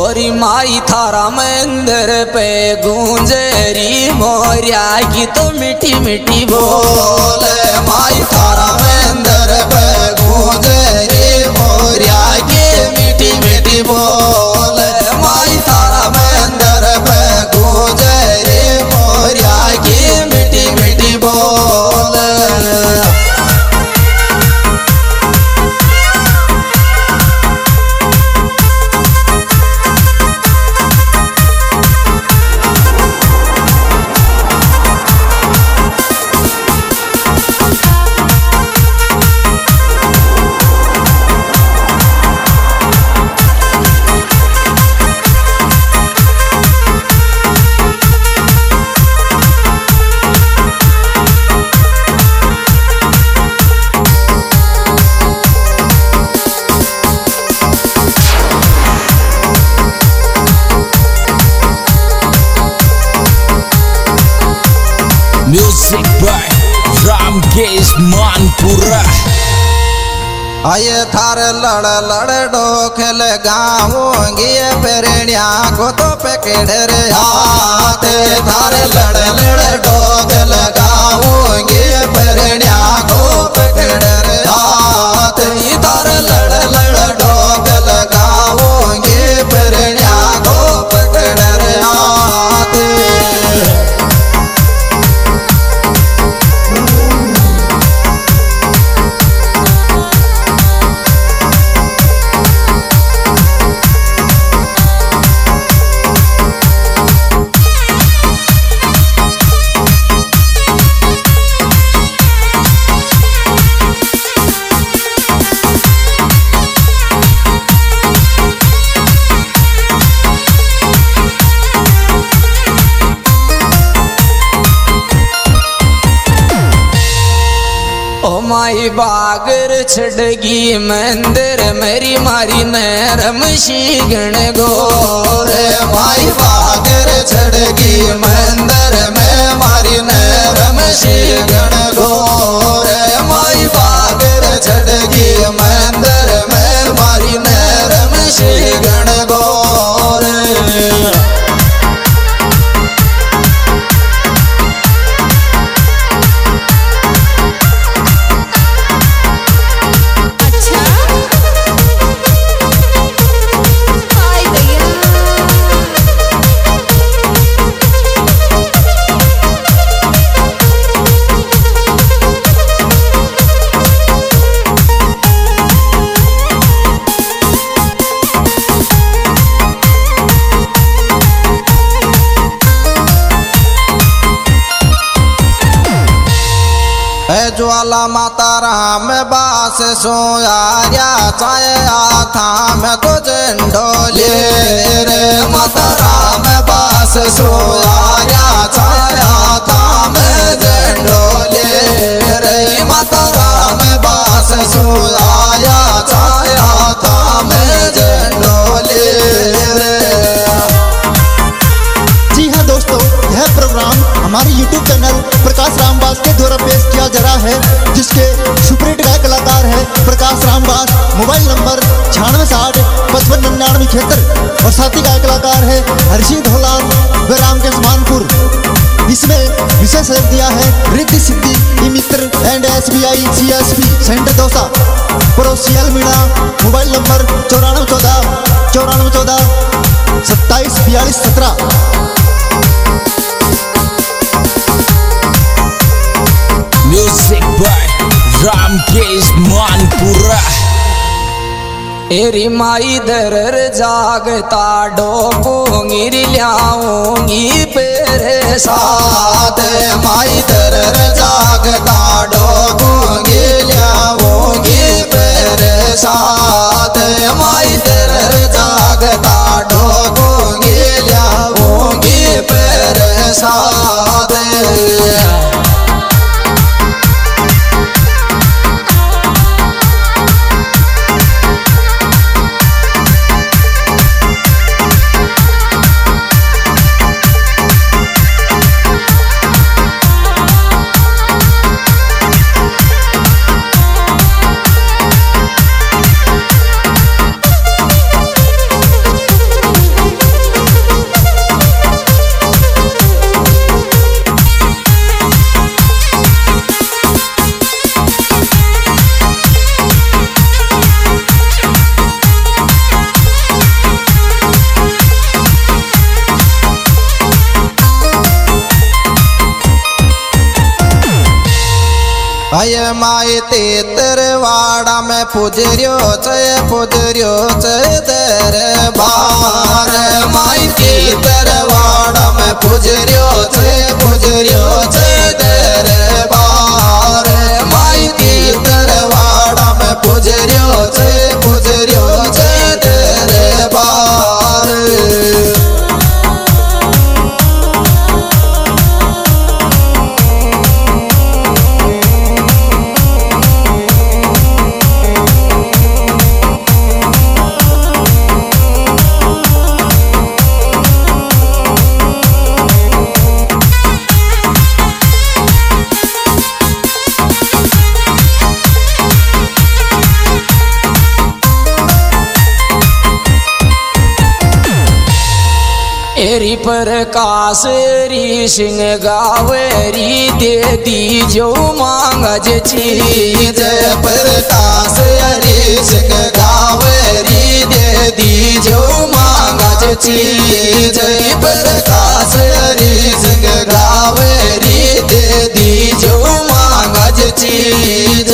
ओरी माई थारा मंदिर पे गूंजरी मोरिया की तो मीठी मीठी बोल। माई थारा मंदिर पे गूंजरी मोरिया की मीठी मीठी बोल। माई थारा मंदिर पे गूंजरी मोरिया की मीठी मीठी बोल। Music by Ramkesh Manpura। आये थार लड़ लड़ डोखल गाऊंगी पेरण्या को तो पकड़ रे हाथ। थार लड़ लड़ डोखल गाऊंगी पेरण्या को पकड़ रे हाथ। थार लड़ लड़ डोखल गाऊंगी पेरण्या को पकड़ रे हाथ। ओ माई बागर छड़गी मंदिर मेरी मारी नरम शीगण गोर। माई बागर छड़गी मंदिर में मारी नरम शीगण गोर। माई बागर छड़गी मंदिर में मारी नरम शीगण गोर। ज्वाला माता राम बास सोया छाया था मैं तो झंडोले रे। माता राम बास सोया छाया था मैं झंडोले रे। माता राम बास सोया छाया था मैं झंडोले रे। जी हाँ दोस्तों, यह प्रोग्राम हमारे YouTube चैनल प्रकाश रामबास के द्वारा पेश किया जा रहा है, जिसके सुपरहिट गायक कलाकार है प्रकाश रामबास। मोबाइल नंबर 9660559976 और साथी गायक कलाकार है हर्षित धोलान व रामकेश मानपुर। इसमें विशेष सहयोग दिया है Riddhi Siddhi Mitra and SBI CSP centre Dausa. पड़ोसियल Meena. Mobile number 9414 274217। Music by Ramkesh Manpura। एरी माई दरर जागता डोपूंगी लियाऊंगी पेरे साथ। माई दरर जागता डोपूंगी लियाऊंगी पेरे साथ। माई दरर जागता डोपूंगी लियाऊंगी पेरे साथ। अय माई तेतरवाड़ा में पुजरियो च दरबार माई तेतरवाड़ा में पुजरियो च दरबार माई तेतरवाड़ा में पुजरियो च दरबार। एरी प्रकाश री सिंह गावरी दे दी जो मांगज चीज प्रकाश री सिंह गावरी दे दी जो मांगज चीज प्रकाश री सिंह गावरी दे दी जो मांगज चीज।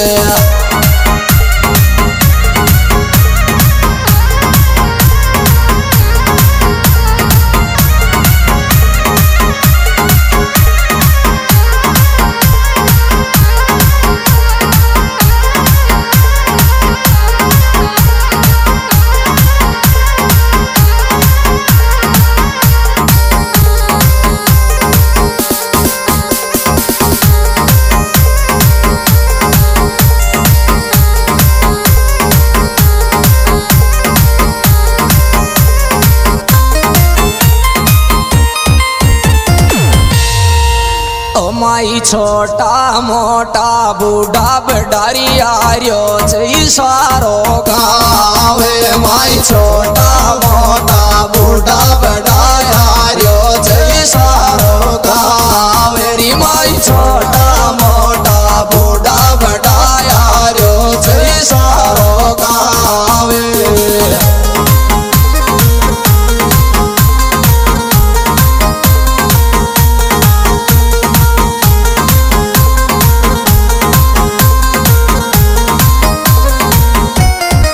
माई छोटा मोटा बूढ़ा बडारी आर्यो जय सारो गाँव माई छोटा मोटा बूढ़ा बडाया आर्यो जय सारो गाँव री माई छोटा मोटा बूढ़ा बडाया आर्यो जय सारो गाँव।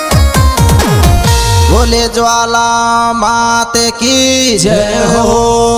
बोले ज्वाला मात की जय हो।